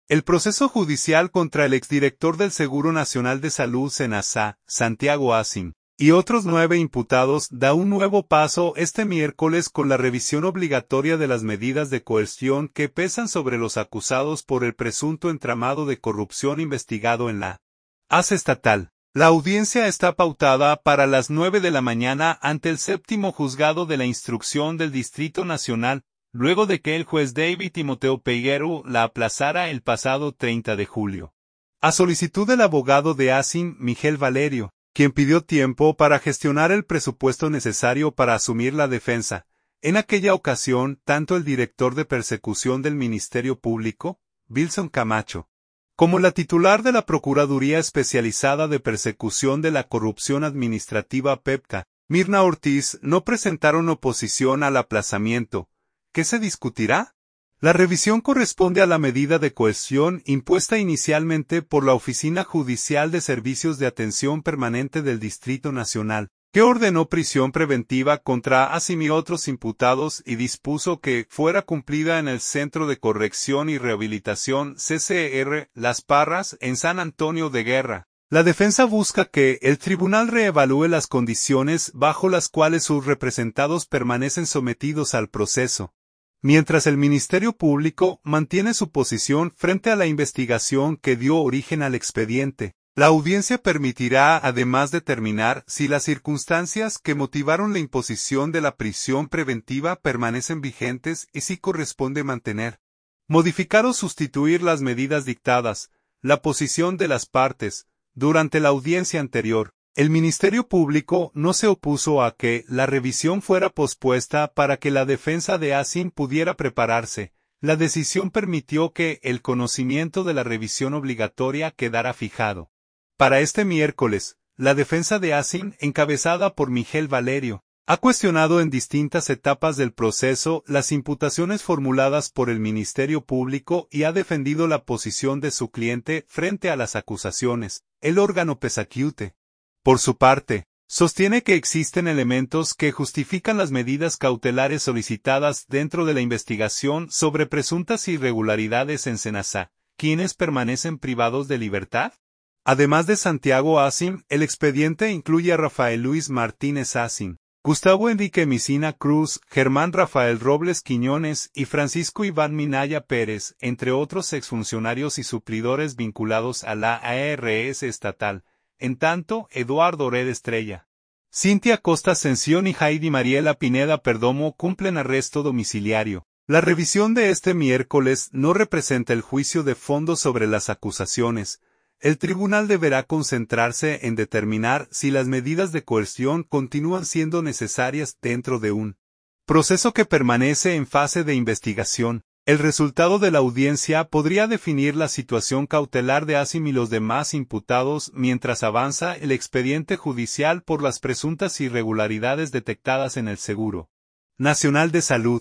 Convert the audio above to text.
El proceso judicial contra el exdirector del Seguro Nacional de Salud Senasa, Santiago Asim, y otros 9 imputados da un nuevo paso este miércoles con la revisión obligatoria de las medidas de coerción que pesan sobre los acusados por el presunto entramado de corrupción investigado en la AS estatal. La audiencia está pautada para las 9 de la mañana ante el séptimo juzgado de la instrucción del Distrito Nacional, luego de que el juez David Timoteo Peguero la aplazara el pasado 30 de julio. A solicitud del abogado de Asim, Miguel Valerio, quien pidió tiempo para gestionar el presupuesto necesario para asumir la defensa. En aquella ocasión, tanto el director de persecución del Ministerio Público, Wilson Camacho, como la titular de la Procuraduría Especializada de Persecución de la Corrupción Administrativa PEPCA, Mirna Ortiz, no presentaron oposición al aplazamiento. ¿Qué se discutirá? La revisión corresponde a la medida de coerción impuesta inicialmente por la Oficina Judicial de Servicios de Atención Permanente del Distrito Nacional, que ordenó prisión preventiva contra Asim y otros imputados y dispuso que fuera cumplida en el Centro de Corrección y Rehabilitación CCR Las Parras en San Antonio de Guerra. La defensa busca que el tribunal reevalúe las condiciones bajo las cuales sus representados permanecen sometidos al proceso, mientras el Ministerio Público mantiene su posición frente a la investigación que dio origen al expediente. La audiencia permitirá además determinar si las circunstancias que motivaron la imposición de la prisión preventiva permanecen vigentes y si corresponde mantener, modificar o sustituir las medidas dictadas. La posición de las partes. Durante la audiencia anterior, el Ministerio Público no se opuso a que la revisión fuera pospuesta para que la defensa de Asim pudiera prepararse. La decisión permitió que el conocimiento de la revisión obligatoria quedara fijado para este miércoles. La defensa de Asim, encabezada por Miguel Valerio, ha cuestionado en distintas etapas del proceso las imputaciones formuladas por el Ministerio Público y ha defendido la posición de su cliente frente a las acusaciones. El órgano Pesacute, por su parte, sostiene que existen elementos que justifican las medidas cautelares solicitadas dentro de la investigación sobre presuntas irregularidades en Senasa, quienes permanecen privados de libertad. Además de Santiago Asim, el expediente incluye a Rafael Luis Martínez Asim, Gustavo Enrique Micina Cruz, Germán Rafael Robles Quiñones y Francisco Iván Minaya Pérez, entre otros exfuncionarios y suplidores vinculados a la ARS estatal. En tanto, Eduardo Ored Estrella, Cintia Costa Ascensión y Heidi Mariela Pineda Perdomo cumplen arresto domiciliario. La revisión de este miércoles no representa el juicio de fondo sobre las acusaciones. El tribunal deberá concentrarse en determinar si las medidas de coerción continúan siendo necesarias dentro de un proceso que permanece en fase de investigación. El resultado de la audiencia podría definir la situación cautelar de Asim y los demás imputados mientras avanza el expediente judicial por las presuntas irregularidades detectadas en el Seguro Nacional de Salud.